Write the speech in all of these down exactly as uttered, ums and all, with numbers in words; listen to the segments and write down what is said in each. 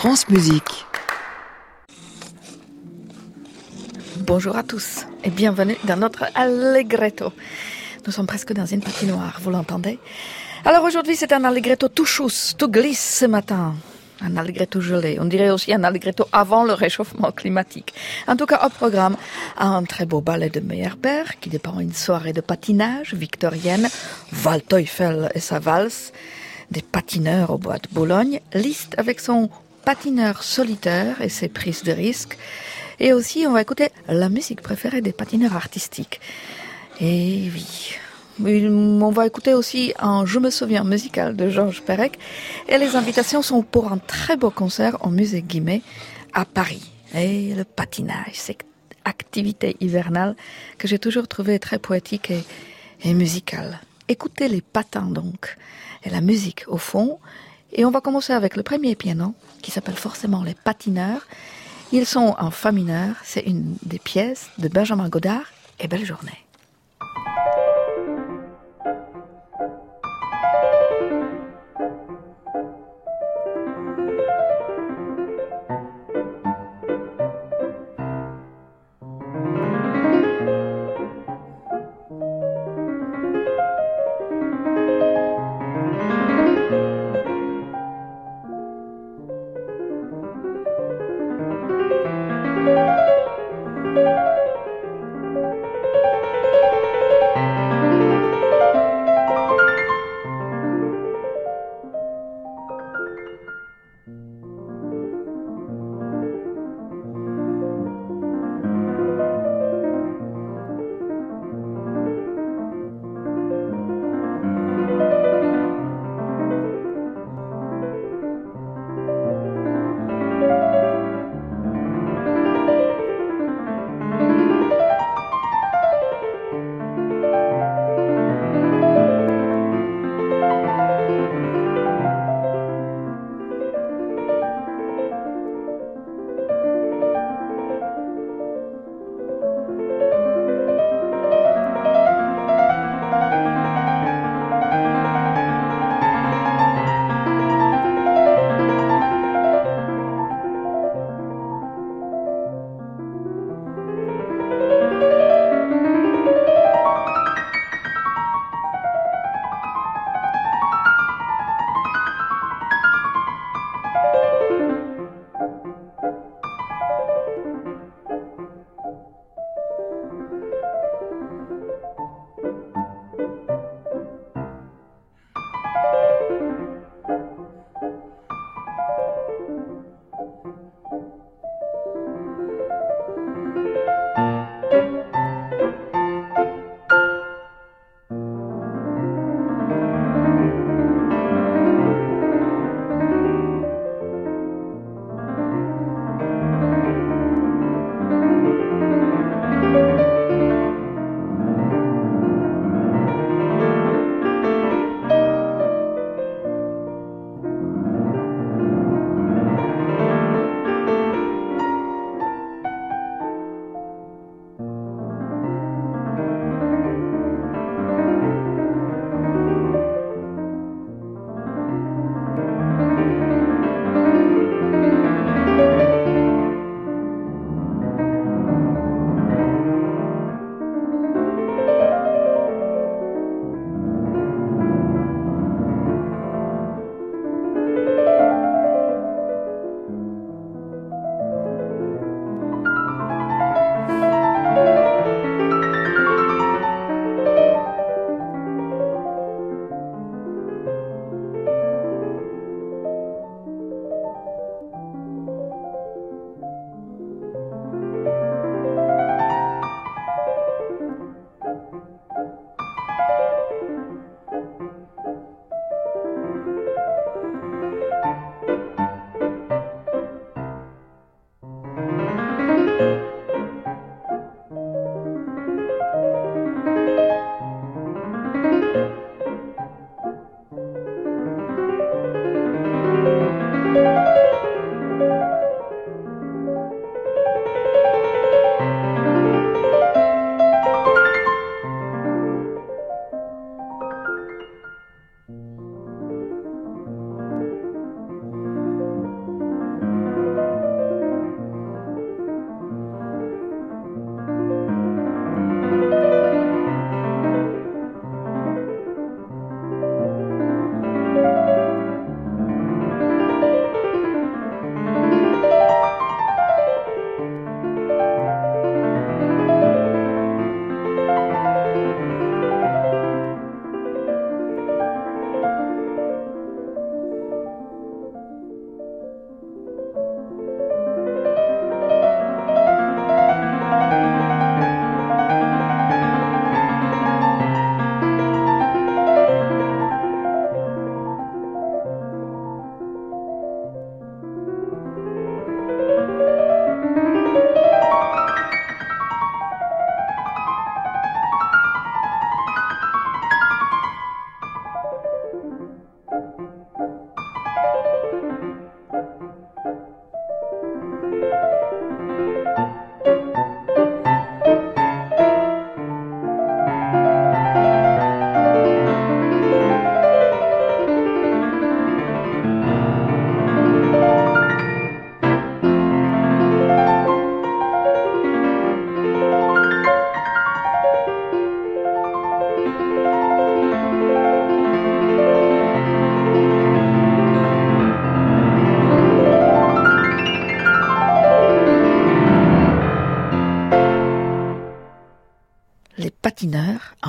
France Musique. Bonjour à tous et bienvenue dans notre Allegretto. Nous sommes presque dans une patinoire, vous l'entendez? Alors aujourd'hui c'est un Allegretto tout chousse, tout glisse ce matin. Un Allegretto gelé, on dirait aussi un Allegretto avant le réchauffement climatique. En tout cas au programme, un très beau ballet de Meyerbeer qui dépend une soirée de patinage victorienne, Waldteufel et sa valse, des patineurs au bois de Boulogne, Liszt avec son patineur solitaire et ses prises de risques. Et aussi, on va écouter la musique préférée des patineurs artistiques. Et oui, on va écouter aussi un Je me souviens musical de Georges Perec. Et les invitations sont pour un très beau concert au musée Guimet à Paris. Et le patinage, cette activité hivernale que j'ai toujours trouvée très poétique et, et musicale. Écoutez les patins donc, et la musique au fond. Et on va commencer avec le premier piano, qui s'appelle forcément Les Patineurs. Ils sont en fa mineur, c'est une des pièces de Benjamin Godard et Belle Journée.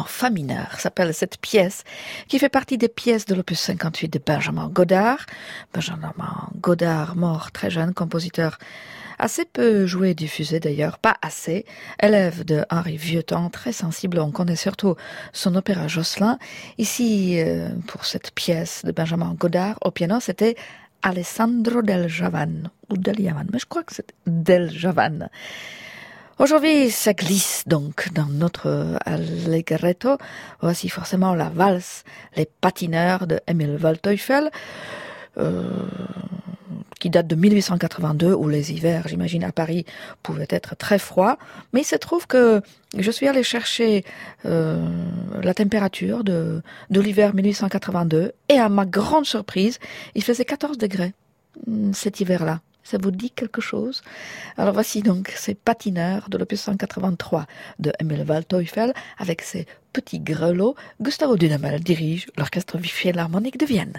Fa mineur s'appelle cette pièce qui fait partie des pièces de l'opus cinquante-huit de Benjamin Godard. Benjamin Godard, mort très jeune, compositeur assez peu joué et diffusé d'ailleurs, pas assez. Élève de Henri Vieuxtemps, très sensible, on connaît surtout son opéra Jocelyn. Ici, euh, pour cette pièce de Benjamin Godard, au piano, c'était Alessandro Del Javan, ou Del Javan, mais je crois que c'est Del Javan. Aujourd'hui, ça glisse donc dans notre allegretto. Voici forcément la valse Les patineurs de Emil Waldteufel, euh, qui date de mille huit cent quatre-vingt-deux, où les hivers, j'imagine, à Paris, pouvaient être très froids. Mais il se trouve que je suis allée chercher euh, la température de, de l'hiver mille huit cent quatre-vingt-deux, et à ma grande surprise, il faisait quatorze degrés cet hiver-là. Ça vous dit quelque chose? Alors voici donc ces patineurs de l'opus cent quatre-vingt-trois de Emil Waldteufel avec ses petits grelots. Gustavo Dudamel dirige l'orchestre philharmonique de Vienne.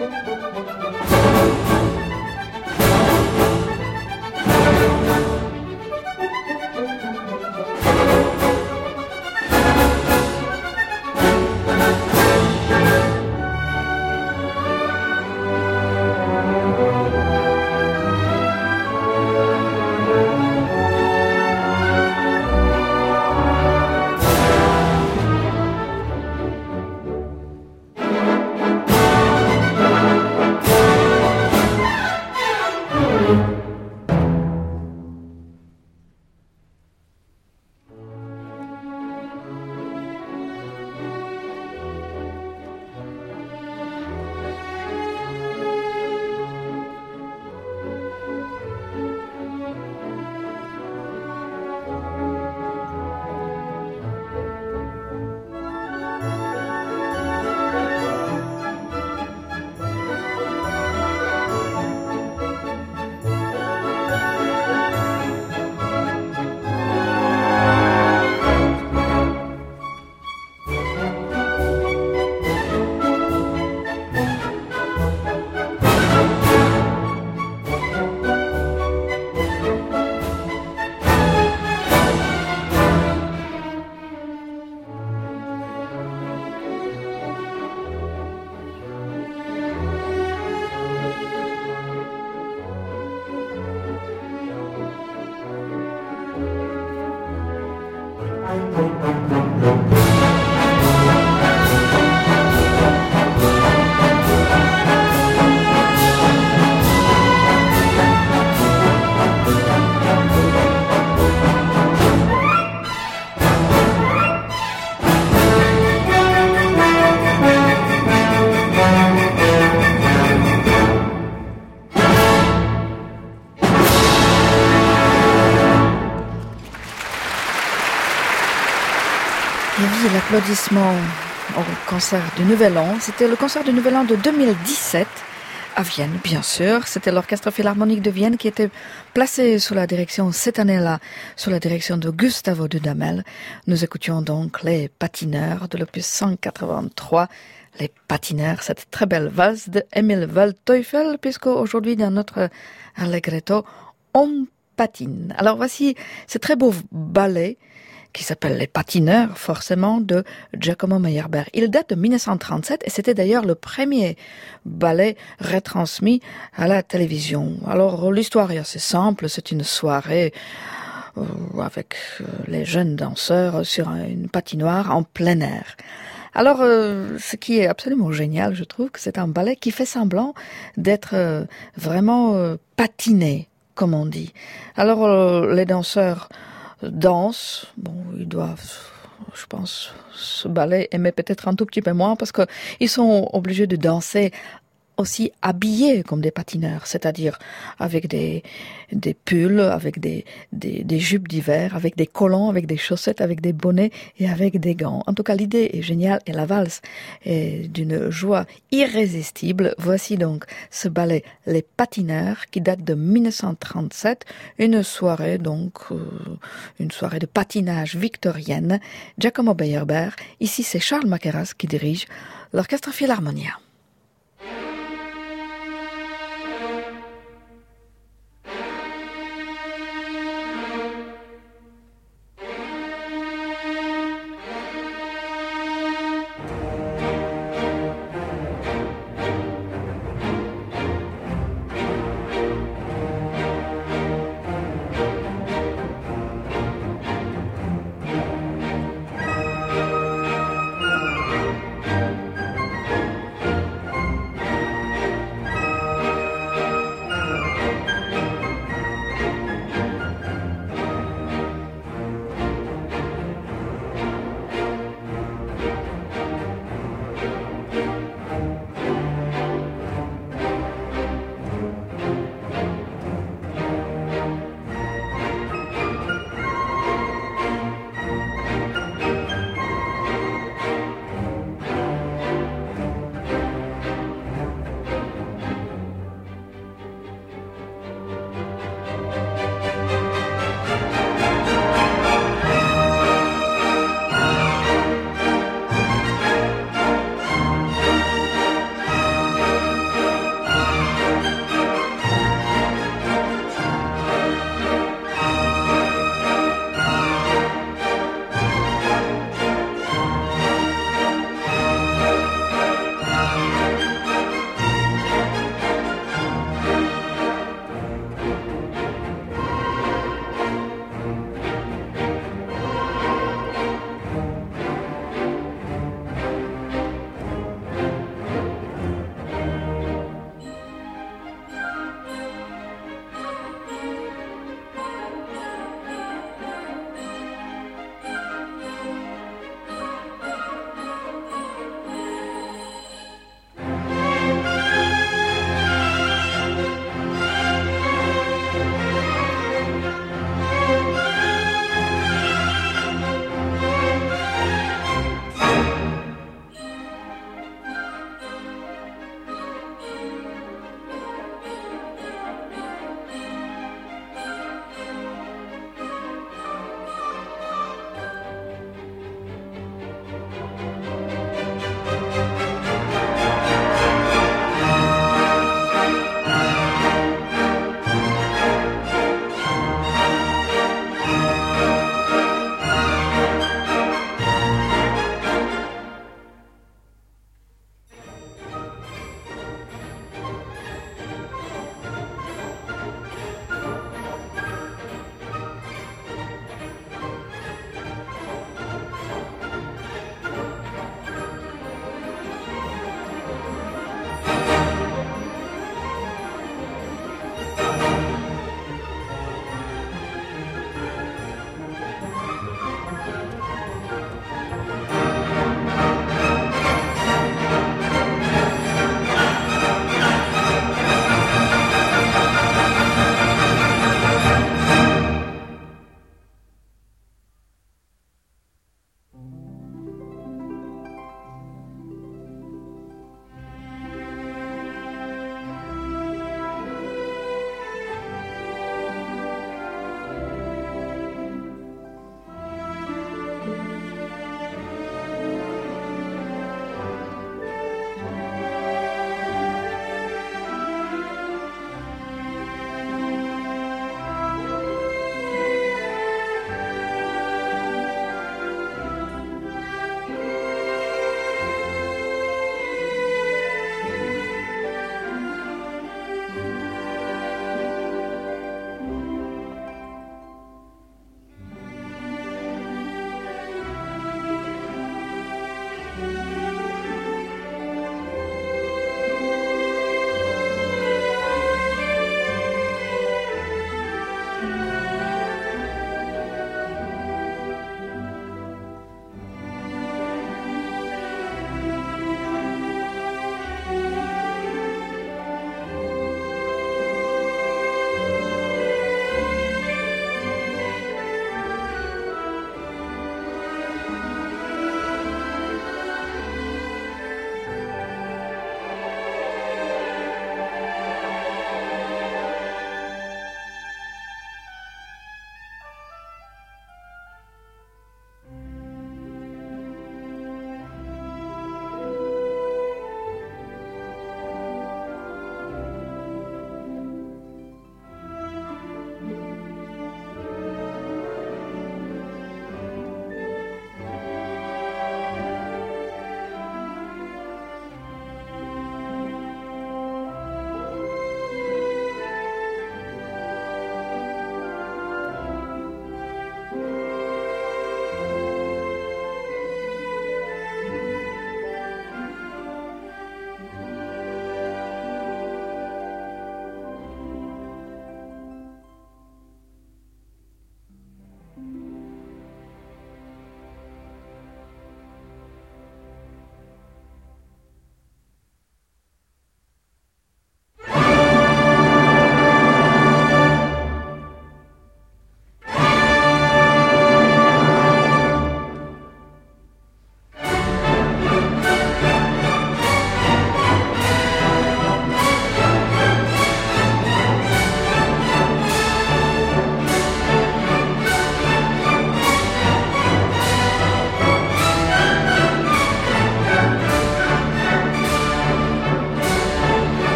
L'applaudissement au concert du Nouvel An. C'était le concert du Nouvel An de deux mille dix-sept à Vienne, bien sûr. C'était l'Orchestre Philharmonique de Vienne qui était placé sous la direction, cette année-là, sous la direction de Gustavo Dudamel. Nous écoutions donc les Patineurs de l'opus cent quatre-vingt-trois. Les Patineurs, cette très belle valse de Emil Waldteufel, puisque aujourd'hui dans notre Allegretto, on patine. Alors voici ce très beau ballet qui s'appelle Les Patineurs, forcément, de Giacomo Meyerbeer. Il date de mille neuf cent trente-sept et c'était d'ailleurs le premier ballet retransmis à la télévision. Alors, l'histoire est assez simple, c'est une soirée euh, avec euh, les jeunes danseurs sur une patinoire en plein air. Alors, euh, ce qui est absolument génial, je trouve, que c'est un ballet qui fait semblant d'être euh, vraiment euh, patiné, comme on dit. Alors, euh, les danseurs dansent, bon, ils doivent, je pense, ce ballet aimer peut-être un tout petit peu moins parce que ils sont obligés de danser aussi habillés comme des patineurs, c'est-à-dire avec des, des pulls, avec des, des, des jupes d'hiver, avec des collants, avec des chaussettes, avec des bonnets et avec des gants. En tout cas, l'idée est géniale et la valse est d'une joie irrésistible. Voici donc ce ballet Les Patineurs qui date de mille neuf cent trente-sept, une soirée donc, euh, une soirée de patinage victorienne. Giacomo Meyerbeer, ici c'est Charles Mackerras qui dirige l'Orchestre Philharmonia.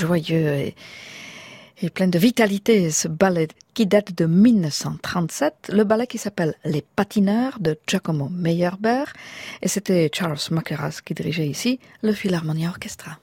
joyeux et, et plein de vitalité, ce ballet qui date de dix-neuf cent trente-sept, le ballet qui s'appelle Les Patineurs de Giacomo Meyerbeer, et c'était Charles Mackerras qui dirigeait ici le Philharmonia Orchestra.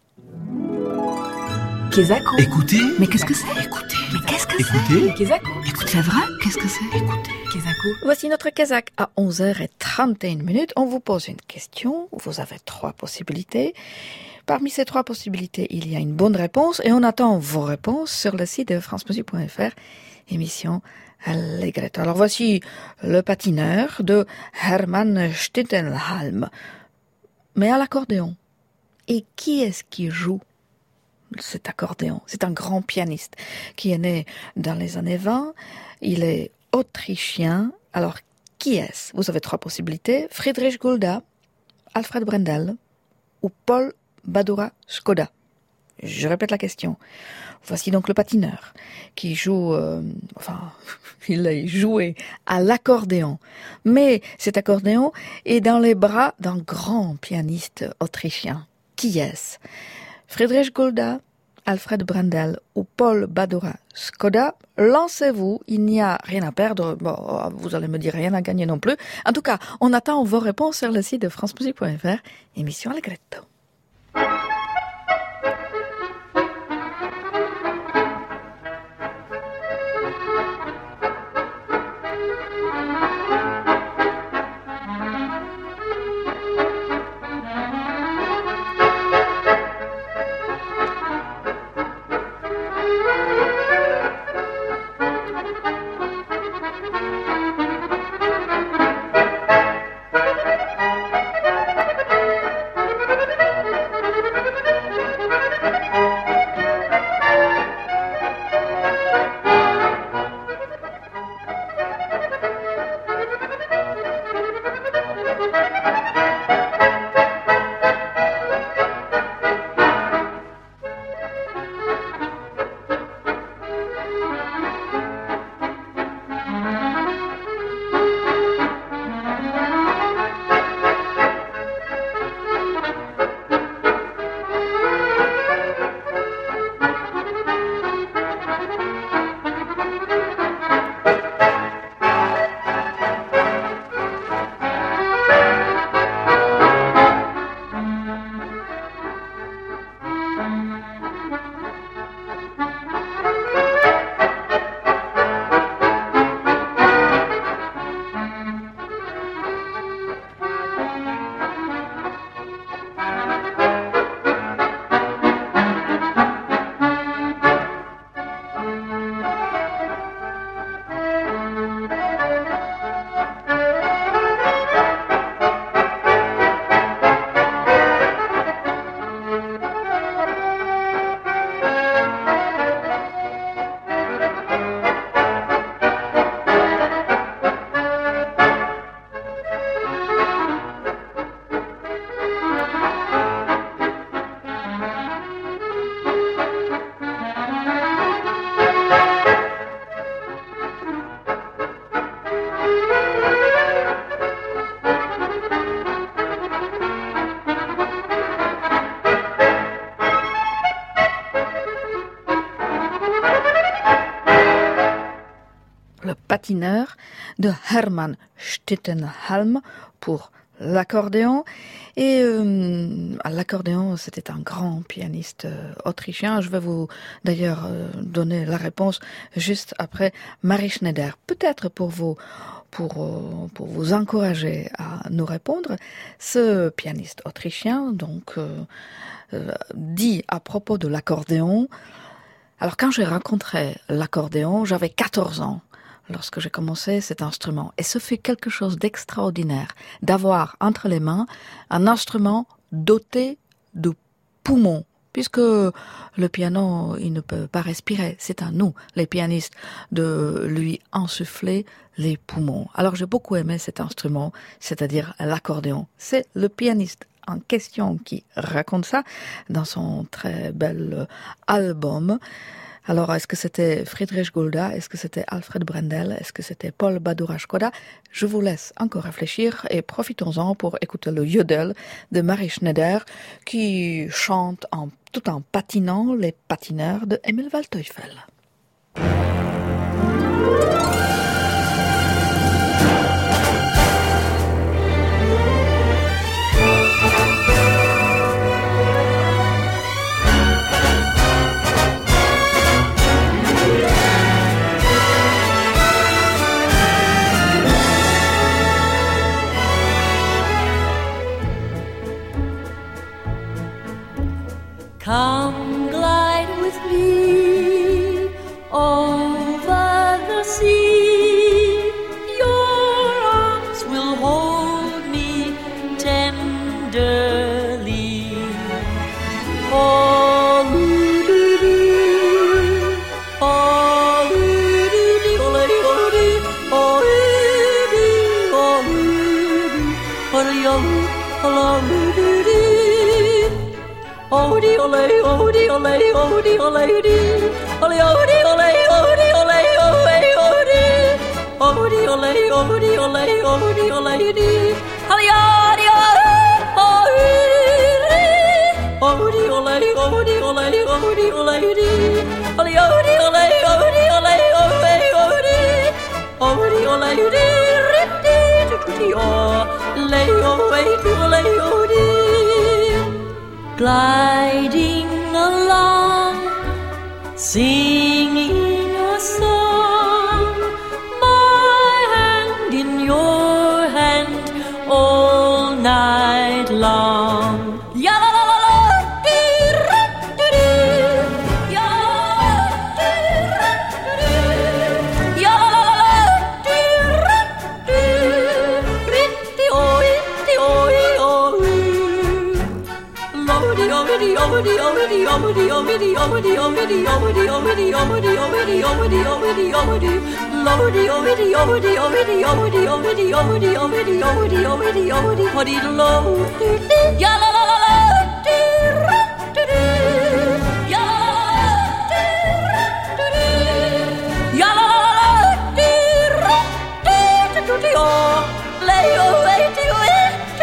Kesako. Écoutez. Mais qu'est-ce que c'est? Écoutez. Mais qu'est-ce que Écoutez. c'est? Kesako. Écoutez. C'est vrai? Qu'est-ce que c'est? Écoutez. Kesako. Voici notre Kazakh à onze heures trente et une minutes. On vous pose une question. Vous avez trois possibilités. Parmi ces trois possibilités, il y a une bonne réponse et on attend vos réponses sur le site de france musique point f r, émission Allegretto. Alors voici Le Patineur de Hermann Stettenhalm, mais à l'accordéon. Et qui est-ce qui joue cet accordéon? C'est un grand pianiste qui est né dans les années vingt. Il est autrichien. Alors, qui est-ce? Vous avez trois possibilités. Friedrich Gulda, Alfred Brendel ou Paul Badura Skoda. Je répète la question. Voici donc le patineur qui joue, euh, enfin, il a joué à l'accordéon. Mais cet accordéon est dans les bras d'un grand pianiste autrichien. Qui est-ce? Friedrich Gulda, Alfred Brendel ou Paul Badura Skoda, lancez-vous, il n'y a rien à perdre, bon, vous allez me dire rien à gagner non plus. En tout cas, on attend vos réponses sur le site de france musique point f r, émission Allegretto. Patineur de Hermann Stettenhalm pour l'accordéon. Et euh, à l'accordéon, c'était un grand pianiste euh, autrichien. Je vais vous d'ailleurs euh, donner la réponse juste après Marie Schneider. Peut-être pour vous, pour, euh, pour vous encourager à nous répondre, ce pianiste autrichien donc euh, euh, dit à propos de l'accordéon. Alors quand j'ai rencontré l'accordéon, j'avais quatorze ans. Lorsque j'ai commencé cet instrument. Et ce fait quelque chose d'extraordinaire d'avoir entre les mains un instrument doté de poumons, puisque le piano, il ne peut pas respirer. C'est à nous, les pianistes, de lui insuffler les poumons. Alors j'ai beaucoup aimé cet instrument, c'est-à-dire l'accordéon. C'est le pianiste en question qui raconte ça dans son très bel album. Alors, est-ce que c'était Friedrich Gulda? Est-ce que c'était Alfred Brendel? Est-ce que c'était Paul Badura-Skoda? Je vous laisse encore réfléchir et profitons-en pour écouter le yodel de Marie Schneider qui chante en, tout en patinant les patineurs de Emil Waldteufel. Come glide with me over the sea. Your arms will hold me tenderly. Oh, doo-doo-doo. Oh, doo-doo-doo. Oh, doo-doo. Oh, doo-doo. Oh, doo-doo. Oh, doo-doo. Oh, dee, ole, oh, dee, ole, oh, dee, ole, dee. Ole, oh, dee, ole, oh, dee, ole, oh, hey, oh, dee. Oh, dee, ole, oh, dee, ole, oh, dee, ole, dee. Ole, oh, dee, ole, oh, dee. Oh, dee, ole, oh, dee, ole, oh, dee, ole, dee. Ole, oh, dee, ole, oh, dee, ole, oh, hey, oh, dee. Oh, dee, ole, dee, dee, dee, oh, lay, oh, hey, ole, oh, dee. Gliding along, singing a song, my hand in your hand all night long. Ya la la la la, dee ra dee dee. Ya dee ra dee dee. Ya la la la, dee ra dee. Ritty oh, ritty oh, oh. Lodi omidi omidi omidi omidi omidi omidi omidi omidi omidi omidi omidi omidi omidi omidi Lodi omidi omidi omidi omidi omidi omidi omidi omidi omidi omidi omidi lo ya la la la la di ra di ya di ra di ya la la la di ra di di o le o e di o e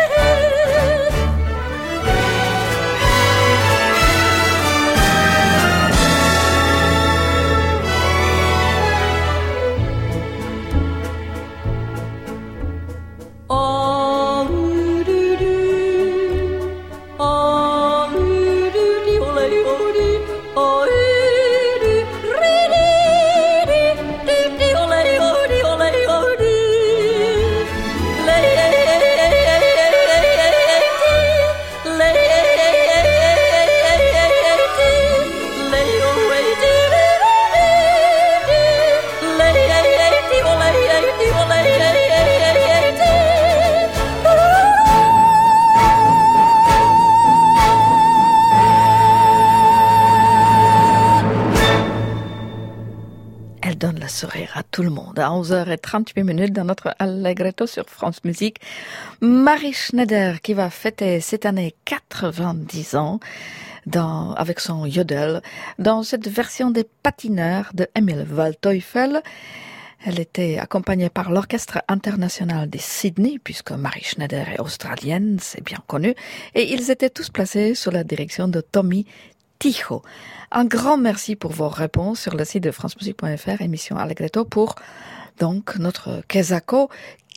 sourire à tout le monde. À onze heures trente-huit minutes dans notre Allegretto sur France Musique, Marie Schneider qui va fêter cette année quatre-vingt-dix ans dans, avec son yodel dans cette version des patineurs de Emil Waldteufel. Elle était accompagnée par l'Orchestre international de Sydney, puisque Marie Schneider est australienne, c'est bien connu, et ils étaient tous placés sous la direction de Tommy Tycho. Un grand merci pour vos réponses sur le site de francemusique point f r, émission Allegretto, pour donc notre Kezako.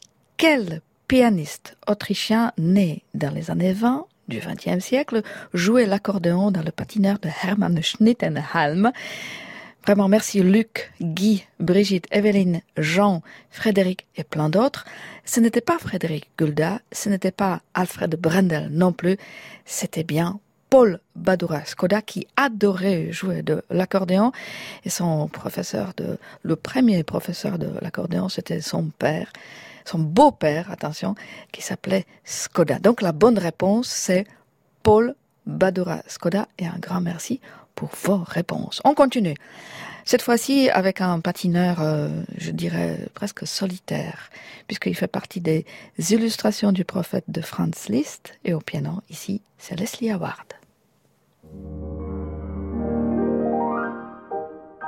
Quel pianiste autrichien né dans les années vingt du vingtième siècle jouait l'accordéon dans le patineur de Hermann Schnittenhelm? Vraiment merci Luc, Guy, Brigitte, Evelyne, Jean, Frédéric et plein d'autres. Ce n'était pas Frédéric Gulda, ce n'était pas Alfred Brendel non plus, c'était bien Paul Badura-Skoda qui adorait jouer de l'accordéon et son professeur de, le premier professeur de l'accordéon, c'était son père, son beau-père, attention, qui s'appelait Skoda. Donc la bonne réponse c'est Paul Badura-Skoda et un grand merci pour vos réponses. On continue. Cette fois-ci avec un patineur, euh, je dirais presque solitaire, puisqu'il fait partie des illustrations du prophète de Franz Liszt, et au piano, ici, c'est Leslie Howard.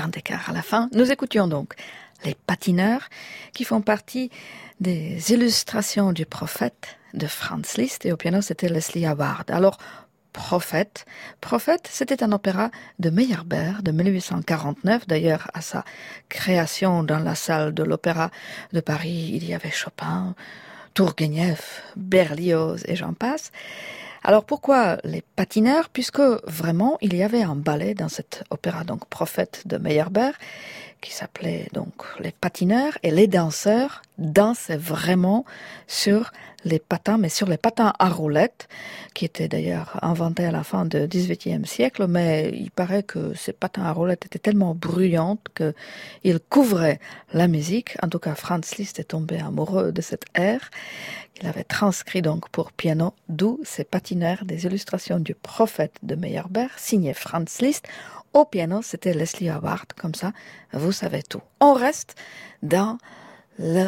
grand écart à la fin. Nous écoutions donc les patineurs qui font partie des illustrations du prophète de Franz Liszt et au piano c'était Leslie Howard. Alors, Prophète. Prophète, c'était un opéra de Meyerbeer de mille huit cent quarante-neuf. D'ailleurs, à sa création dans la salle de l'Opéra de Paris, il y avait Chopin, Tourguenieff, Berlioz et j'en passe. Alors pourquoi les patineurs? Puisque vraiment, il y avait un ballet dans cet opéra, donc Prophète de Meyerbeer, qui s'appelait donc les patineurs, et les danseurs dansaient vraiment sur les patins, mais sur les patins à roulettes, qui étaient d'ailleurs inventés à la fin du dix-huitième siècle, mais il paraît que ces patins à roulettes étaient tellement bruyants qu'ils couvraient la musique. En tout cas, Franz Liszt est tombé amoureux de cet air. Il avait transcrit donc pour piano, d'où ces patineurs des illustrations du Prophète de Meyerbeer, signé Franz Liszt. Au piano, c'était Leslie Howard, comme ça, vous savez tout. On reste dans le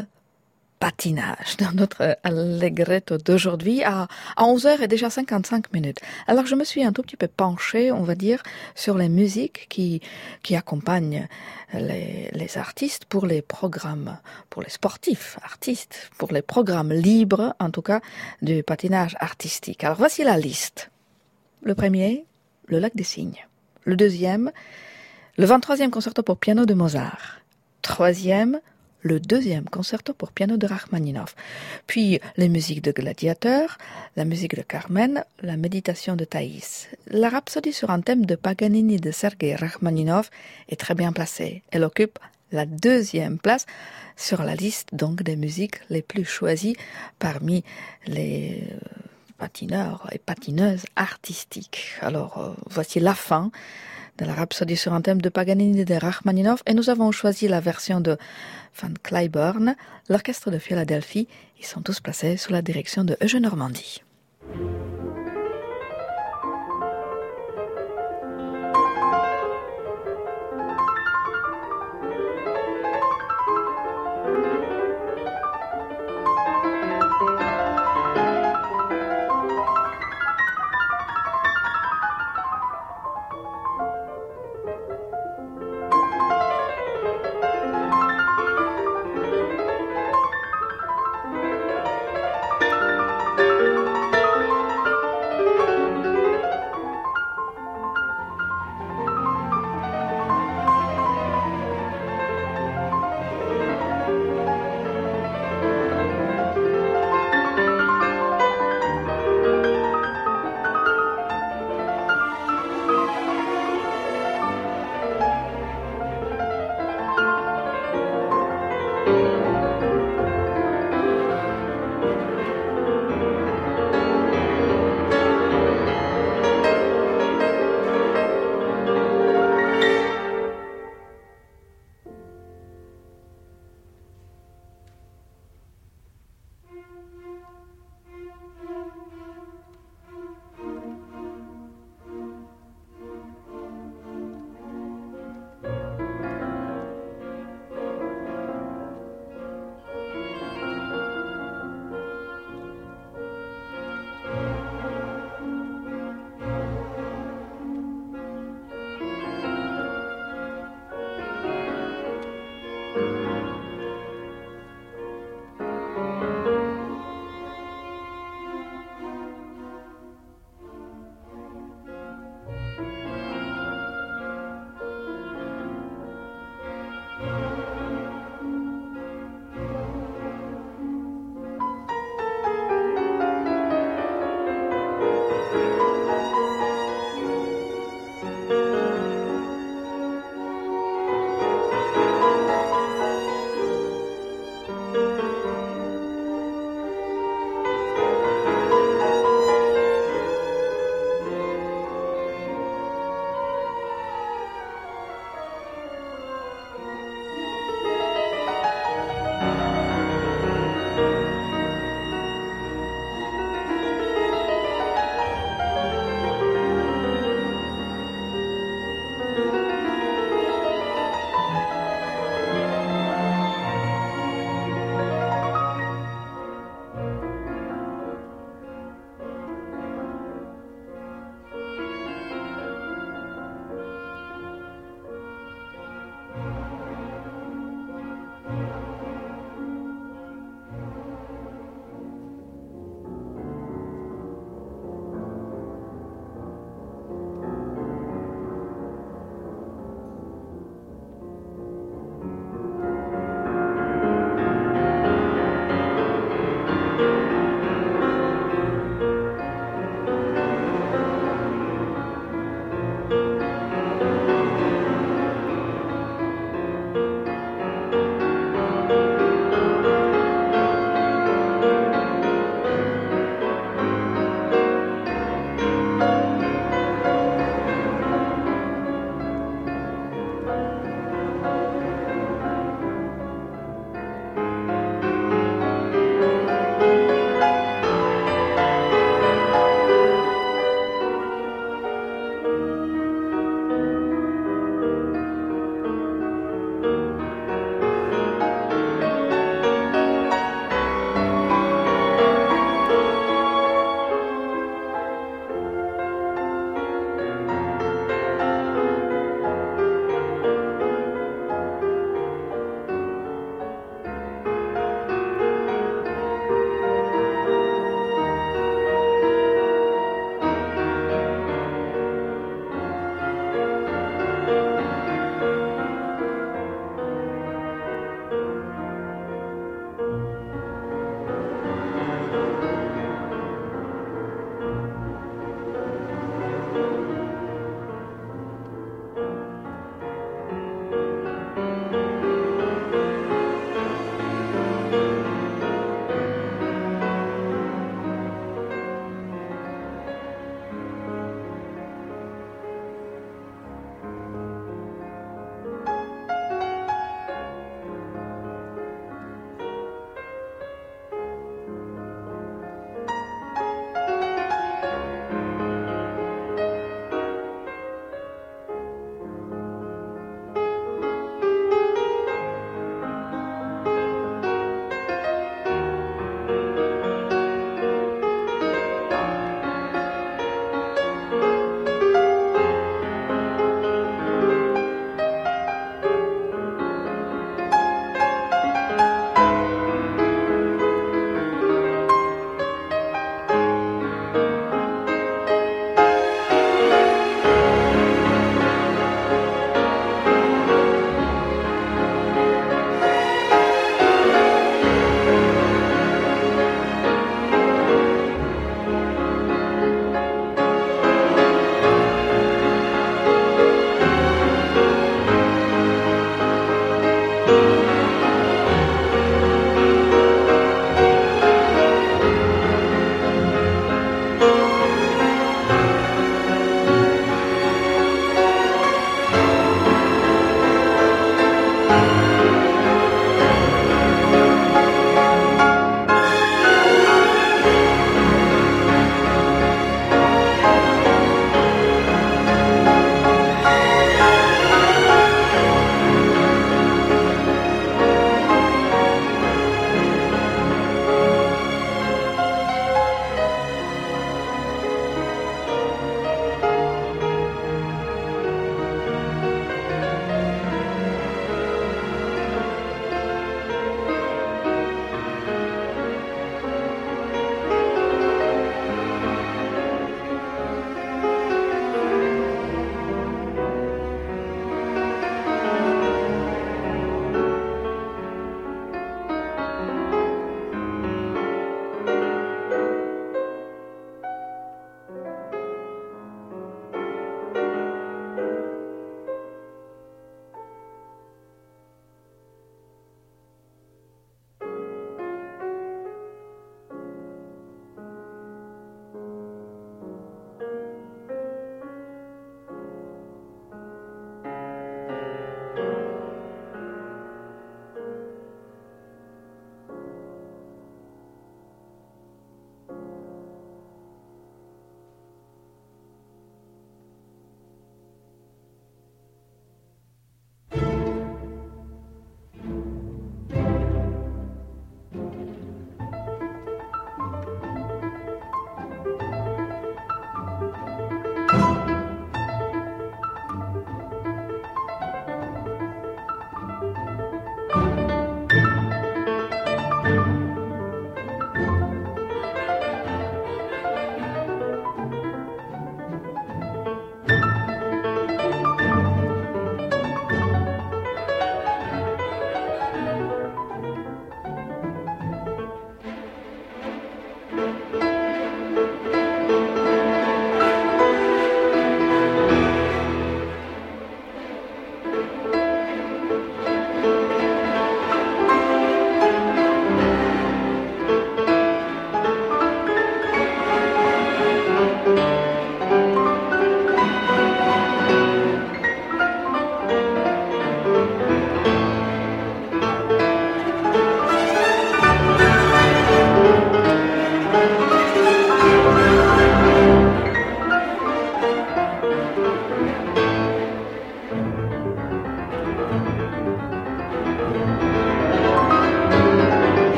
patinage, dans notre allegretto d'aujourd'hui, à, à onze heures et déjà cinquante-cinq minutes. Alors je me suis un tout petit peu penchée, on va dire, sur les musiques qui, qui accompagnent les, les artistes pour les programmes, pour les sportifs artistes, pour les programmes libres, en tout cas, du patinage artistique. Alors voici la liste. Le premier, le Lac des Cygnes. Le deuxième, le vingt-troisième concerto pour piano de Mozart. Troisième, le deuxième concerto pour piano de Rachmaninov. Puis les musiques de Gladiateur, la musique de Carmen, la méditation de Thaïs. La rhapsodie sur un thème de Paganini de Sergei Rachmaninov est très bien placée. Elle occupe la deuxième place sur la liste donc des musiques les plus choisies parmi les patineurs et patineuses artistiques. Alors, euh, voici la fin de la rhapsodie sur un thème de Paganini de Rachmaninov et nous avons choisi la version de Van Cliburn, l'orchestre de Philadelphie. Ils sont tous placés sous la direction de Eugène Normandie.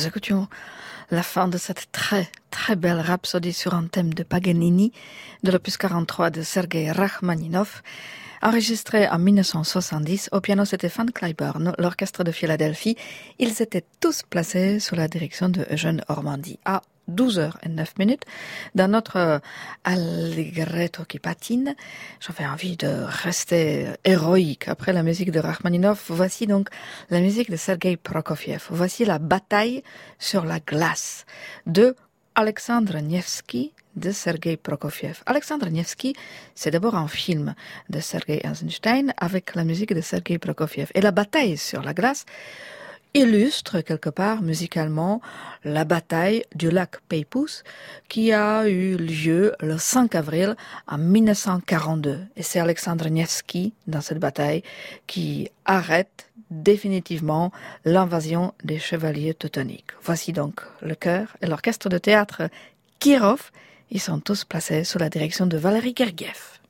Nous écoutions la fin de cette très, très belle rhapsodie sur un thème de Paganini, de l'opus quarante-trois de Sergei Rachmaninov, enregistré en mille neuf cent soixante-dix. Au piano, c'était Fan Cliburn, l'orchestre de Philadelphie. Ils étaient tous placés sous la direction de Eugène Ormandy. À douze heures neuf minutes, dans notre allegretto qui patine, j'avais envie de rester héroïque. Après la musique de Rachmaninov, voici donc la musique de Sergei Prokofiev. Voici la bataille sur la glace de Alexandre Nevsky de Sergei Prokofiev. Alexandre Nevsky, c'est d'abord un film de Sergei Eisenstein avec la musique de Sergei Prokofiev. Et la bataille sur la glace illustre quelque part musicalement la bataille du lac Peipus qui a eu lieu le cinq avril en mille neuf cent quarante-deux. Et c'est Alexandre Nevsky, dans cette bataille, qui arrête définitivement l'invasion des chevaliers teutoniques. Voici donc le chœur et l'orchestre de théâtre Kirov. Ils sont tous placés sous la direction de Valéry Gergiev.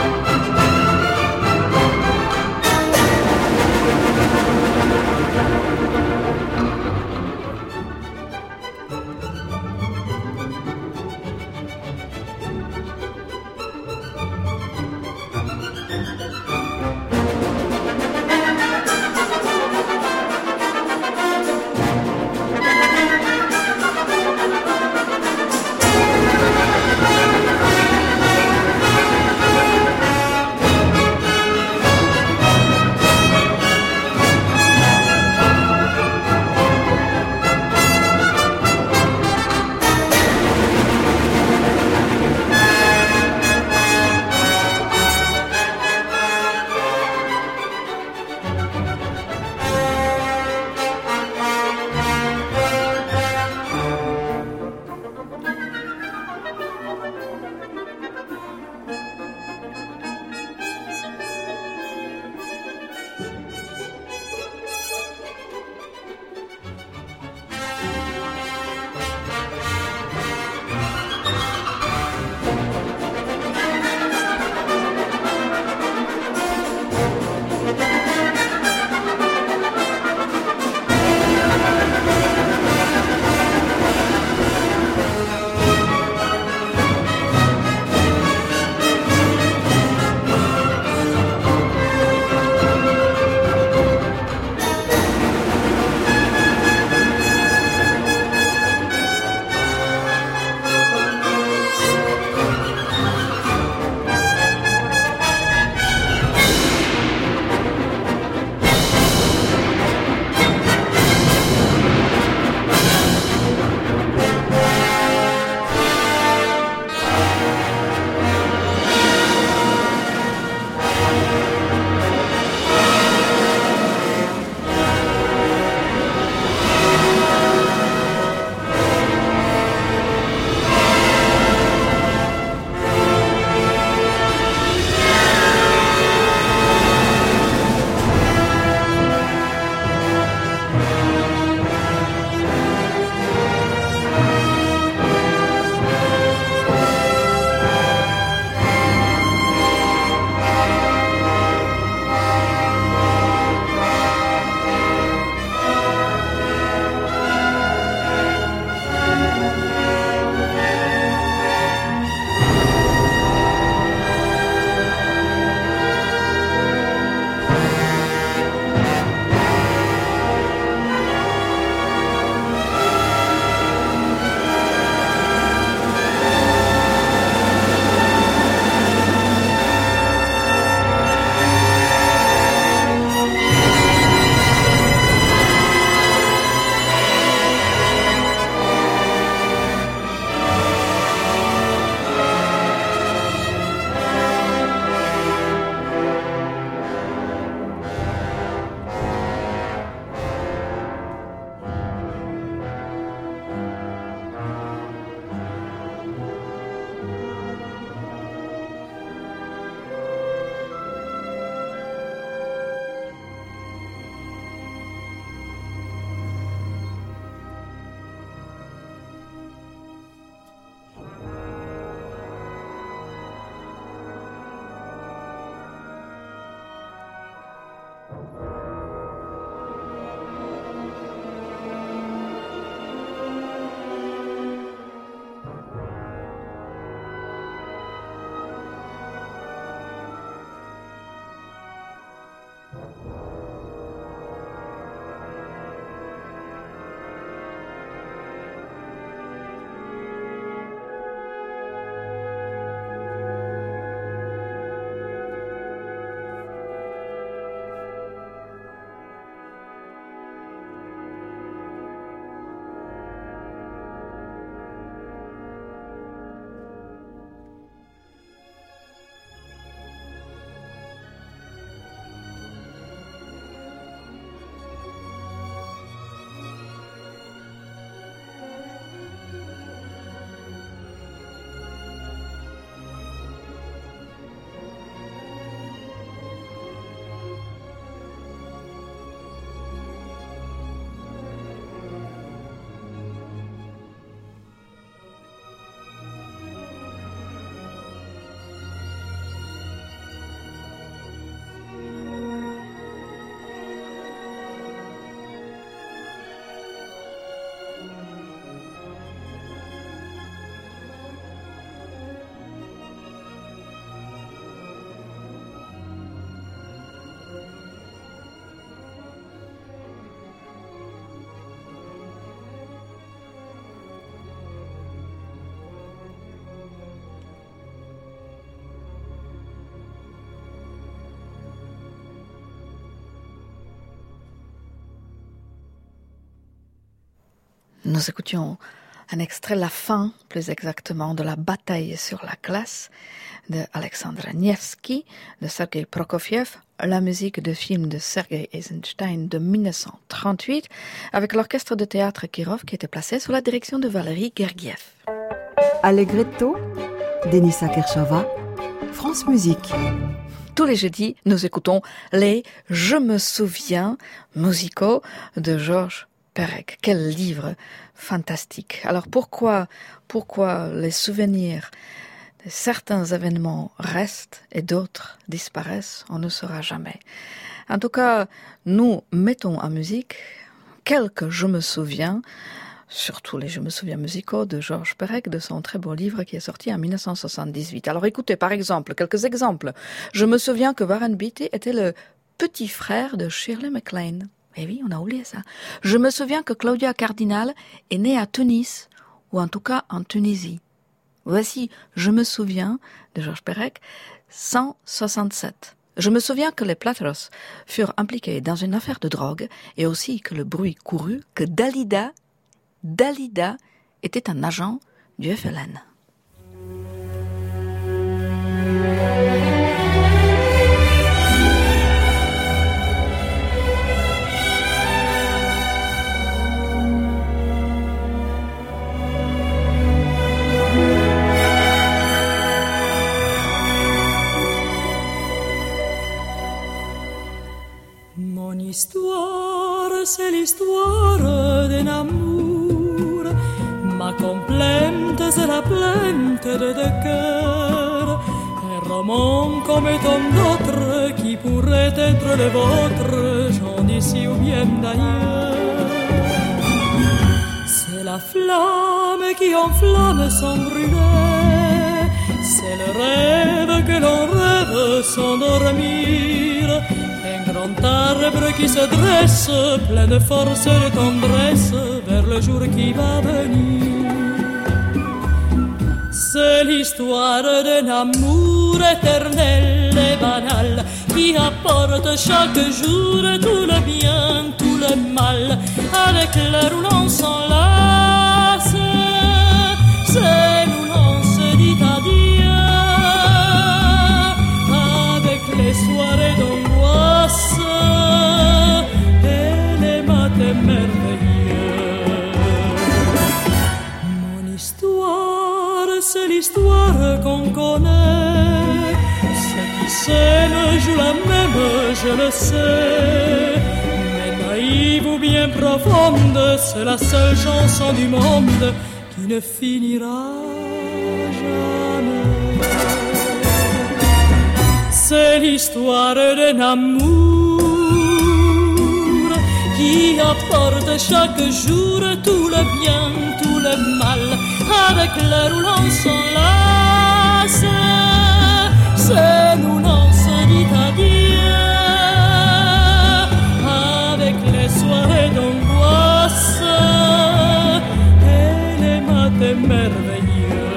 Thank you. Nous écoutions un extrait, la fin, plus exactement, de la bataille sur la glace de Alexandre Nevsky, de Sergei Prokofiev, la musique de film de Sergei Eisenstein de dix-neuf cent trente-huit, avec l'orchestre de théâtre Kirov qui était placé sous la direction de Valérie Gergiev. Allegretto, Denisa Kershava, France Musique. Tous les jeudis, nous écoutons les « Je me souviens » musicaux de Georges Perec. Quel livre fantastique. Alors pourquoi, pourquoi les souvenirs de certains événements restent et d'autres disparaissent, on ne saura jamais. En tout cas, nous mettons en musique quelques « Je me souviens », surtout les « Je me souviens » musicaux de Georges Perec, de son très beau livre qui est sorti en dix-neuf cent soixante-dix-huit. Alors écoutez, par exemple, quelques exemples. Je me souviens que Warren Beatty était le petit frère de Shirley MacLaine. Eh oui, on a oublié ça. Je me souviens que Claudia Cardinal est née à Tunis, ou en tout cas en Tunisie. Voici « Je me souviens » de Georges Perec, cent soixante-sept. Je me souviens que les Plateros furent impliqués dans une affaire de drogue et aussi que le bruit courut que Dalida, Dalida était un agent du F L N. L'histoire, c'est l'histoire d'un amour. Ma complainte, c'est la plainte de deux cœurs. Un roman comme tant d'autres qui pourrait être le vôtre, j'en d'ici ou bien d'ailleurs. C'est la flamme qui enflamme sans brûler. C'est le rêve que l'on rêve sans dormir. Un grand arbre qui se dresse, plein de force et de tendresse, vers le jour qui va venir. C'est l'histoire d'un amour éternel et banal, qui apporte chaque jour tout le bien, tout le mal, avec l'heure où l'on s'enlace. C'est où l'on se dit adieu, avec les soirées d'angoisse et les matins merveilleux. Mon histoire, c'est l'histoire qu'on connaît. Ceux qui s'aiment jouent la même, je le sais. Mais naïve ou bien profonde, c'est la seule chanson du monde qui ne finira jamais. C'est l'histoire d'un amour qui apporte chaque jour tout le bien, tout le mal, avec l'heure où l'on s'enlace. C'est où l'on se dit adieu, avec les soirées d'angoisse et les matins merveilleux.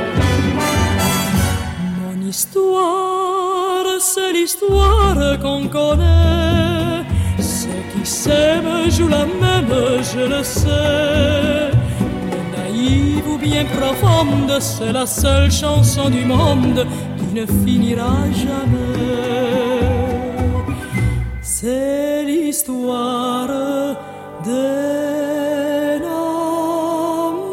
Mon histoire, c'est l'histoire qu'on connaît. Ceux qui s'aiment jouent la même, je le sais. Mais naïve ou bien profonde, c'est la seule chanson du monde qui ne finira jamais. C'est l'histoire d'un amour.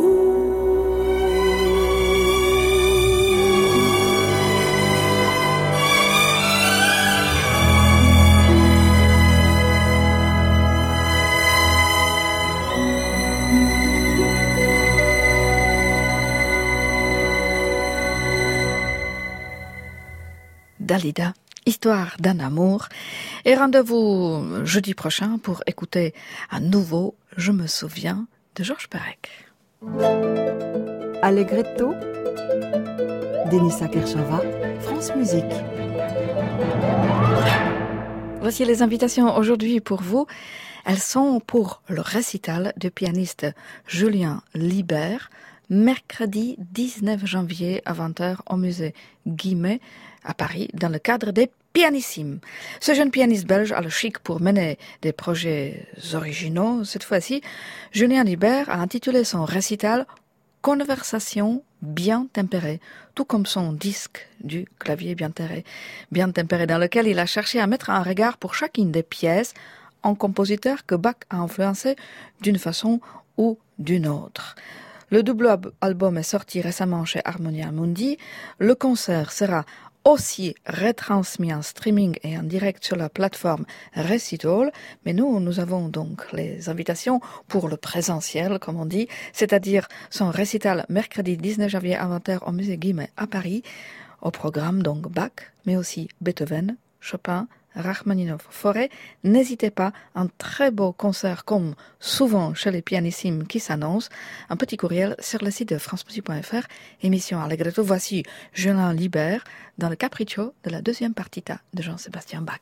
Dalida, histoire d'un amour. Et rendez-vous jeudi prochain pour écouter à nouveau Je me souviens de Georges Perec. Allegretto, Denisa Kershava, France Musique. Voici les invitations aujourd'hui pour vous. Elles sont pour le récital du pianiste Julien Libert, mercredi dix-neuf janvier à vingt heures au musée Guimet à Paris, dans le cadre des Pianissime. Ce jeune pianiste belge a le chic pour mener des projets originaux. Cette fois-ci, Julien Libert a intitulé son récital « Conversation bien tempérée », tout comme son disque du clavier bien tempéré, bien tempéré, dans lequel il a cherché à mettre un regard pour chacune des pièces en compositeur que Bach a influencé d'une façon ou d'une autre. Le double album est sorti récemment chez Harmonia Mundi. Le concert sera aussi retransmis en streaming et en direct sur la plateforme Recital. Mais nous, nous avons donc les invitations pour le présentiel, comme on dit, c'est-à-dire son récital mercredi dix-neuf janvier à vingt heures au musée Guimet à Paris. Au programme donc Bach, mais aussi Beethoven, Chopin, Rachmaninoff, Fauré. N'hésitez pas, un très beau concert comme souvent chez les pianissimes qui s'annoncent. Un petit courriel sur le site de france musique point f r, émission Allegretto. Voici Julien Libert dans le Capriccio de la deuxième partita de Jean-Sébastien Bach.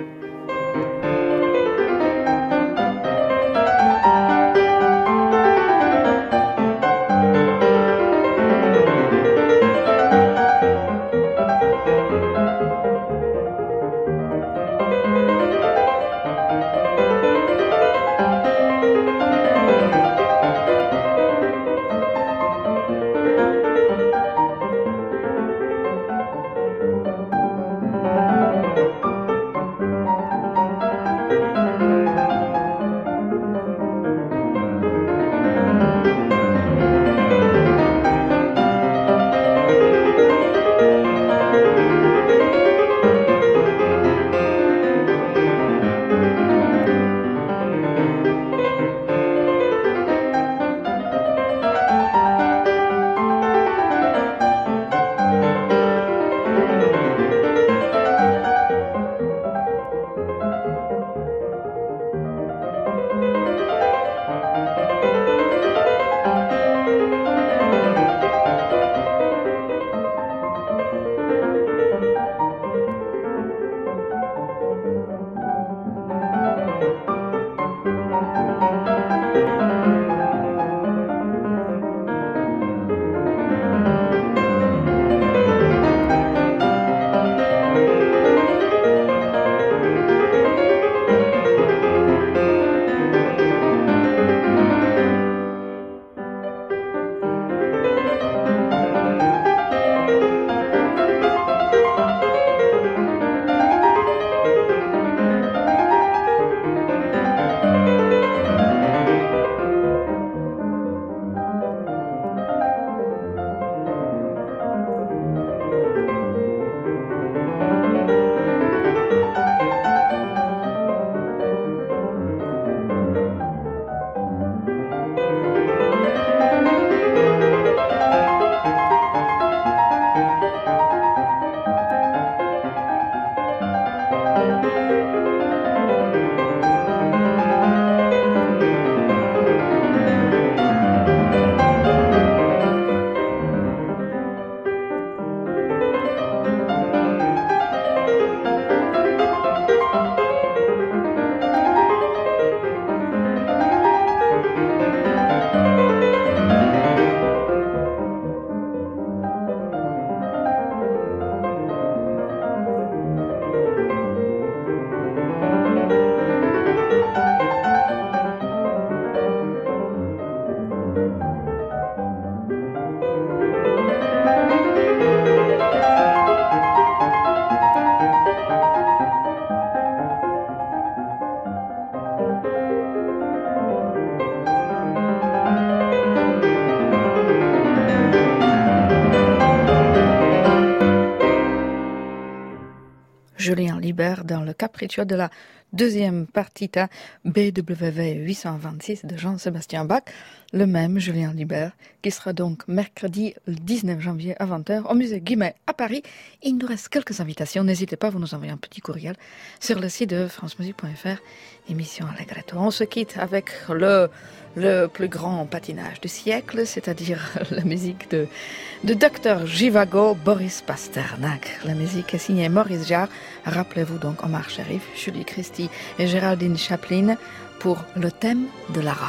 Julien Libert dans le Capriccio de la deuxième partita B W V huit cent vingt-six de Jean-Sébastien Bach, le même Julien Libert, qui sera donc mercredi le dix-neuf janvier à vingt heures au musée Guimet à Paris. Il nous reste quelques invitations, n'hésitez pas, vous nous envoyez un petit courriel sur le site de france musique point f r, émission Allegretto. On se quitte avec le, le plus grand patinage du siècle, c'est-à-dire la musique de, de Docteur Givago, Boris Pasternak. La musique est signée Maurice Jarre. Rappelez-vous donc Omar Sharif, Julie Christie et Géraldine Chaplin pour le thème de Lara.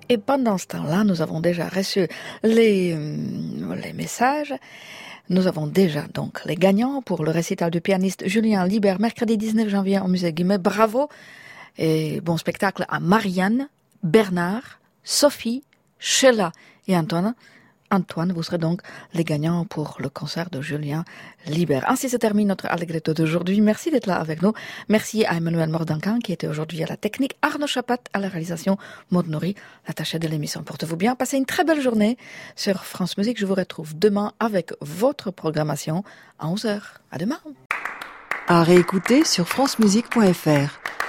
Et pendant ce temps-là, nous avons déjà reçu les, les messages. Nous avons déjà donc les gagnants pour le récital du pianiste Julien Libert, mercredi dix-neuf janvier au musée Guimet. Bravo et bon spectacle à Marianne, Bernard, Sophie, Sheila et Antoine. Antoine, vous serez donc les gagnants pour le concert de Julien Libert. Ainsi se termine notre Allegretto d'aujourd'hui. Merci d'être là avec nous. Merci à Emmanuel Mordanquin qui était aujourd'hui à la technique, Arnaud Chapat à la réalisation, Maud Nourri, l'attaché de l'émission. Portez-vous bien, passez une très belle journée sur France Musique. Je vous retrouve demain avec votre programmation à onze heures. À demain. À réécouter sur francemusique point f r.